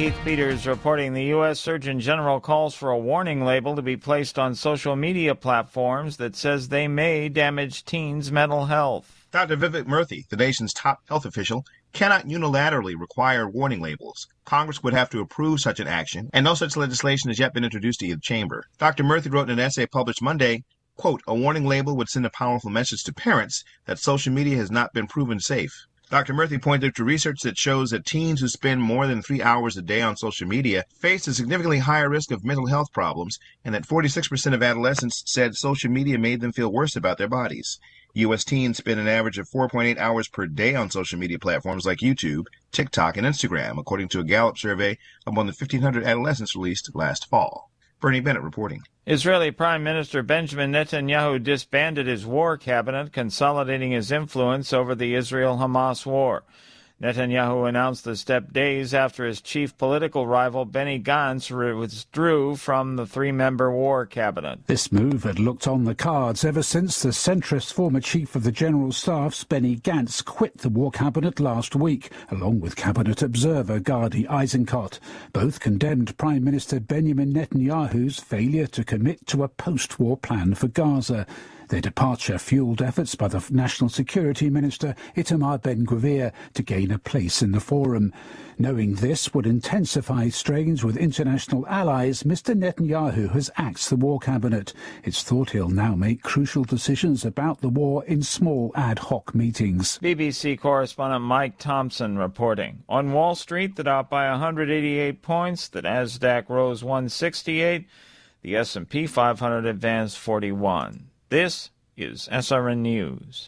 Keith Peters reporting. The U.S. Surgeon General calls for a warning label to be placed on social media platforms that says they may damage teens' mental health. Dr. Vivek Murthy, the nation's top health official, cannot unilaterally require warning labels. Congress would have to approve such an action, and no such legislation has yet been introduced to either chamber. Dr. Murthy wrote in an essay published Monday, quote, "A warning label would send a powerful message to parents that social media has not been proven safe." Dr. Murthy pointed to research that shows that teens who spend more than 3 hours a day on social media face a significantly higher risk of mental health problems, and that 46% of adolescents said social media made them feel worse about their bodies. U.S. teens spend an average of 4.8 hours per day on social media platforms like YouTube, TikTok, and Instagram, according to a Gallup survey of more than 1,500 adolescents released last fall. Bernie Bennett reporting. Israeli Prime Minister Benjamin Netanyahu disbanded his war cabinet, consolidating his influence over the Israel-Hamas war. Netanyahu announced the step days after his chief political rival Benny Gantz withdrew from the three-member war cabinet. This move had looked on the cards ever since the centrist former chief of the General Staff's Benny Gantz quit the war cabinet last week, along with cabinet observer Gadi Eisenkot. Both condemned Prime Minister Benjamin Netanyahu's failure to commit to a post-war plan for Gaza. Their departure fueled efforts by the National Security Minister Itamar Ben-Gvir to gain a place in the forum. Knowing this would intensify strains with international allies, Mr. Netanyahu has axed the war cabinet. It's thought he'll now make crucial decisions about the war in small ad hoc meetings. BBC correspondent Mike Thompson reporting. On Wall Street, the Dow by 188 points, the Nasdaq rose 168, the S&P 500 advanced 41. This is SRN News.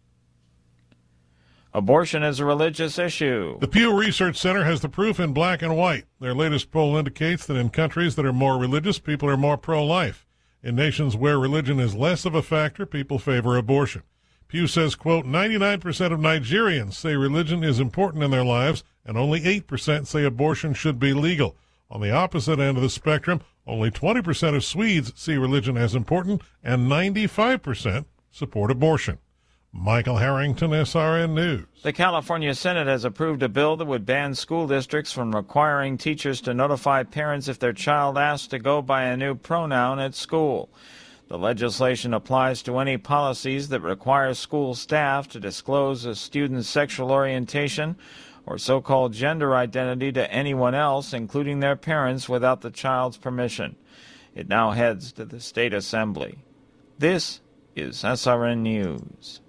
Abortion is a religious issue. The Pew Research Center has the proof in black and white. Their latest poll indicates that in countries that are more religious, people are more pro-life. In nations where religion is less of a factor, people favor abortion. Pew says, quote, 99% of Nigerians say religion is important in their lives, and only 8% say abortion should be legal. On the opposite end of the spectrum, only 20% of Swedes see religion as important, and 95% support abortion. Michael Harrington, SRN News. The California Senate has approved a bill that would ban school districts from requiring teachers to notify parents if their child asks to go by a new pronoun at school. The legislation applies to any policies that require school staff to disclose a student's sexual orientation or so-called gender identity to anyone else, including their parents, without the child's permission. It now heads to the State Assembly. This is SRN News.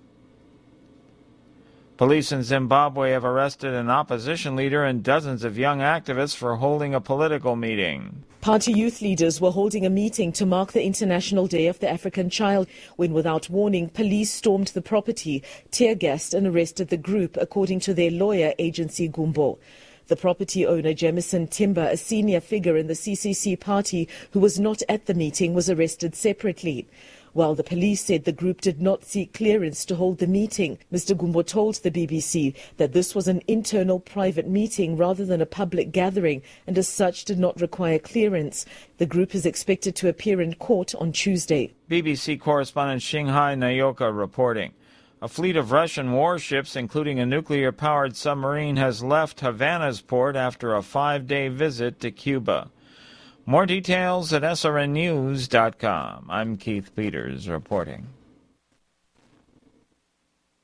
Police in Zimbabwe have arrested an opposition leader and dozens of young activists for holding a political meeting. Party youth leaders were holding a meeting to mark the International Day of the African Child when, without warning, police stormed the property, tear-gassed and arrested the group, according to their lawyer, Agency Gumbo. The property owner, Jamison Timber, a senior figure in the CCC party who was not at the meeting, was arrested separately. While the police said the group did not seek clearance to hold the meeting, Mr. Gumbo told the BBC that this was an internal private meeting rather than a public gathering and as such did not require clearance. The group is expected to appear in court on Tuesday. BBC correspondent Xinghai Nayoka reporting. A fleet of Russian warships, including a nuclear-powered submarine, has left Havana's port after a 5-day visit to Cuba. More details at srnnews.com. I'm Keith Peters reporting.